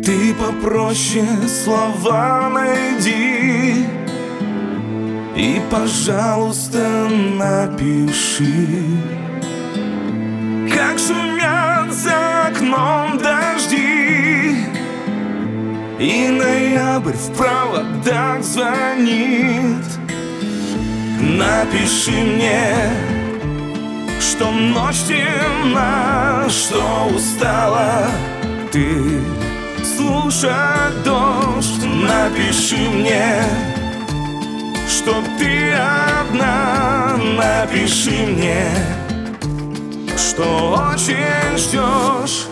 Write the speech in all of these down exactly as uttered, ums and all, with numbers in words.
Ты попроще слова найди и, пожалуйста, напиши, как шумят за окном дожди, и ноябрь в проводах звонит. Напиши мне, что ночь темна, что устала ты слушать дождь. Напиши мне, что ты одна. Напиши мне, что очень ждешь.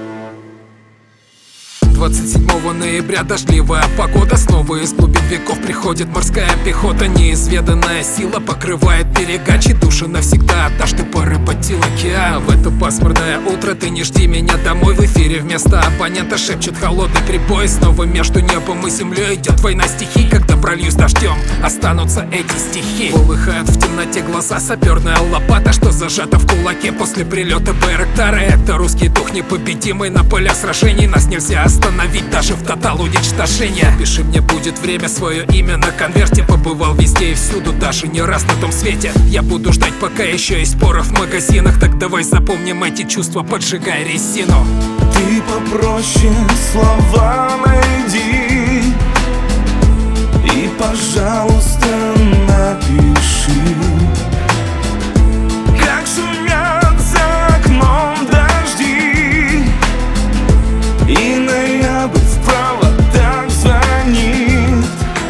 двадцать седьмого ноября дождливая погода. Снова из глубин веков приходит морская пехота. Неизведанная сила покрывает берега, чьи души навсегда однажды поработил океан. В это пасмурное утро ты не жди меня домой. В эфире вместо абонента шепчет холодный прибой. Снова между небом и землей идет война стихий. Когда прольюсь дождем, останутся эти стихи. Полыхают в темноте глаза, саперная лопата, что зажата в кулаке после прилета Байрактара. Это русский дух непобедимый на полях сражений. Нас нельзя остановить, остановить даже в тотал уничтожения. Пиши мне, будет время, свое имя на конверте. Побывал везде и всюду, даже не раз на том свете. Я буду ждать, пока еще есть порох в магазинах. Так давай запомним эти чувства, поджигай резину. Ты попроще слова найди и, пожалуйста, напиши, как шумят за окном дожди, и ноябрь в проводах звонит.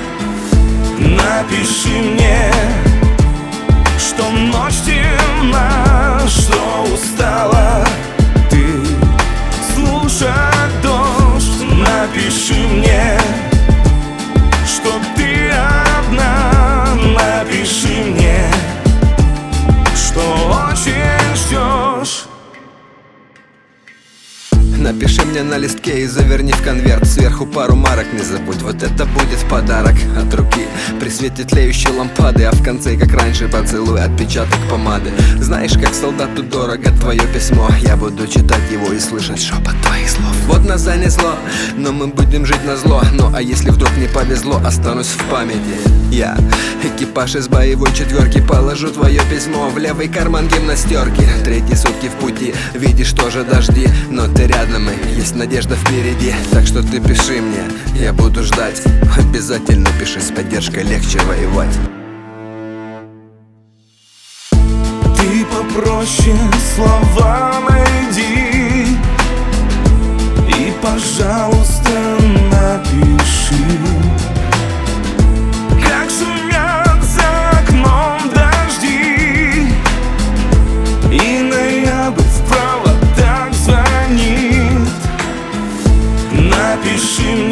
Напиши мне, что ночь темна, что устала ты слушать дождь. Напиши мне, что ты одна. Напиши мне, что очень ждешь. Напиши мне на листке и заверни в конверт. Сверху пару марок не забудь, вот это будет подарок от руки при свете тлеющей лампады. А в конце, как раньше, поцелуй, отпечаток помады. Знаешь, как солдату дорого твое письмо. Я буду читать его и слышать шепот твоих слов. Вот нас занесло, но мы будем жить назло. Ну а если вдруг не повезло, останусь в памяти. Я, экипаж из боевой четверки, положу твое письмо в левый карман гимнастерки. Третьи сутки в пути, видишь тоже дожди, но ты рядом, и есть надежда впереди. Так что ты пиши мне, я буду ждать. Обязательно пиши, с поддержкой легче воевать. Ты попроще слова найди и, пожалуйста, напиши, как шумят за окном дожди, и ноябрь в проводах звонит. Напиши мне,